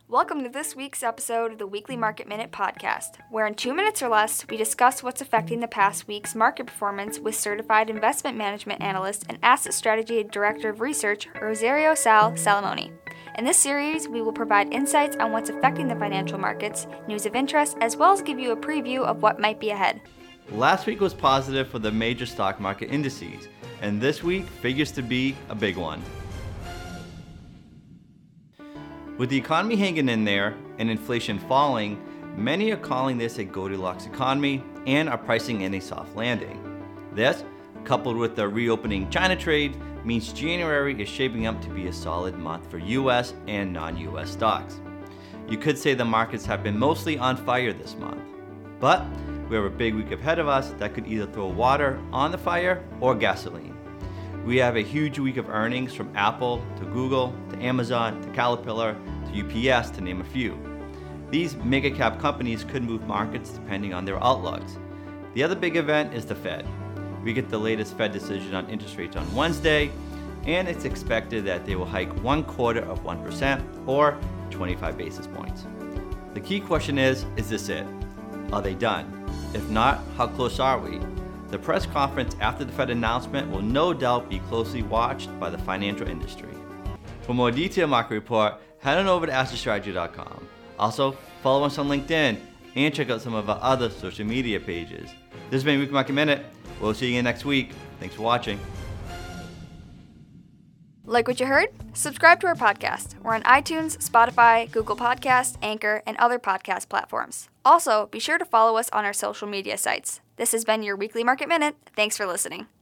Welcome to this week's episode of the Weekly Market Minute podcast, where in 2 minutes or less, we discuss what's affecting the past week's market performance with certified investment management analyst and asset strategy director of research, Rosario Sal Salamone. In this series, we will provide insights on what's affecting the financial markets, news of interest, as well as give you a preview of what might be ahead. Last week was positive for the major stock market indices, and this week figures to be a big one. With the economy hanging in there and inflation falling, many are calling this a Goldilocks economy and are pricing in a soft landing. This, coupled with the reopening China trade, means January is shaping up to be a solid month for US and non-US stocks. You could say the markets have been mostly on fire this month, but we have a big week ahead of us that could either throw water on the fire or gasoline. We have a huge week of earnings from Apple to Google to Amazon to Caterpillar to UPS, to name a few. These mega cap companies could move markets depending on their outlooks. The other big event is the Fed. We get the latest Fed decision on interest rates on Wednesday, and it's expected that they will hike 0.25% or 25 basis points. The key question is this it? Are they done? If not, how close are we? The press conference after the Fed announcement will no doubt be closely watched by the financial industry. For more detailed market report, head on over to assetstrategy.com. Also, follow us on LinkedIn and check out some of our other social media pages. This has been Weekly Market Minute. We'll see you again next week. Thanks for watching. Like what you heard? Subscribe to our podcast. We're on iTunes, Spotify, Google Podcasts, Anchor, and other podcast platforms. Also, be sure to follow us on our social media sites. This has been your Weekly Market Minute. Thanks for listening.